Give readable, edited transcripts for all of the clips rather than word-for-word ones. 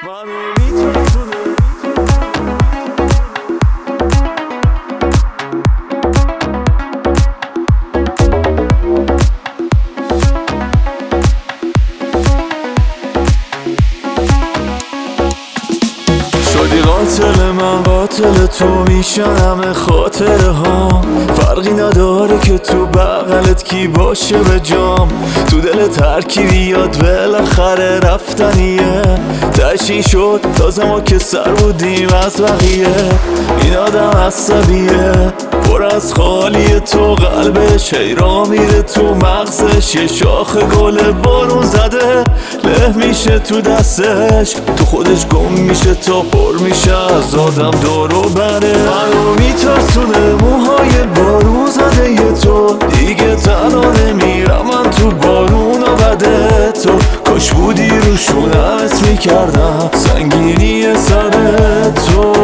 شدی قاتل من قاتل تو میشن همه خاطره ها. فرقی نداره که تو بغلت کی باشه به جام. تو دل ترکیبی یاد بالاخره رفتنیه. تشین شد تازه ما که سر بودیم از بقیه. این آدم عصبیه پر از خالیه تو قلبش. حیرا میره تو مغزش. یه شاخ گل بارون زده له میشه تو دستش. تو خودش گم میشه تا پر میشه از آدم دورو بره. منو میترسونه موهای بارون زده یه تو. دیگه تنها نمیرم من تو بارون و بده تو. کاش بودی روشونه حس میکردم سنگینی سر تو.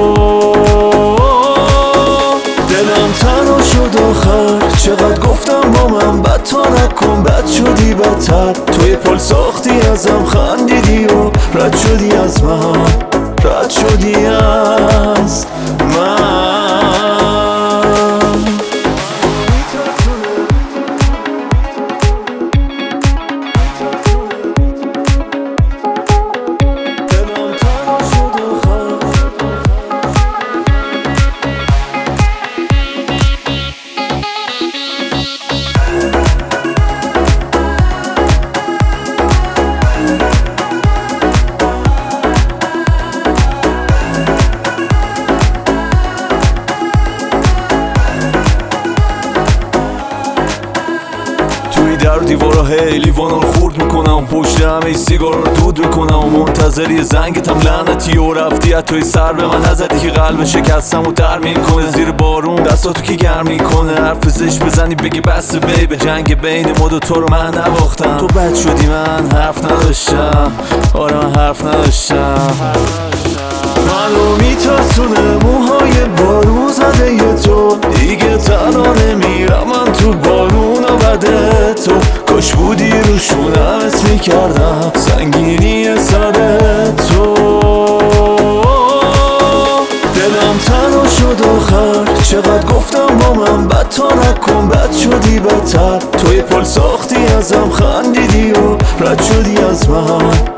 دلم تنها شد آخر. چقدر گفتم با من بد تا نکن بد شدی بدتر. توی پل ساختی ازم خندیدی و رد شدی از من. رد شدی از من. در دیوارا هی لیوانو رو خورد میکنم. پشت همه سیگار رو دود میکنم و منتظر یه زنگتم لعنتی و رفتی توی سر به من نزدی که قلب شکستم و ترمیم کنه. زیر بارون دستاتو کی گرم میکنه. حرف زشت بزنی بگی بس بیبه. جنگ بین ما دو تو رو من نباختم. تو بد شدی من حرف نداشتم. آره من حرف نداشتم. منو میترسونه موهای بارون زده یه تو. دیگه تنها نمیرم من تو بارون و بده تو. کاش بودی روشونه حس میکردم سنگینی سر تو. دلم تنها شد آخر. چقدر گفتم با من بد تا نکن بد شدی بدتر. توی پل ساختی ازم خندیدی و رد شدی از من.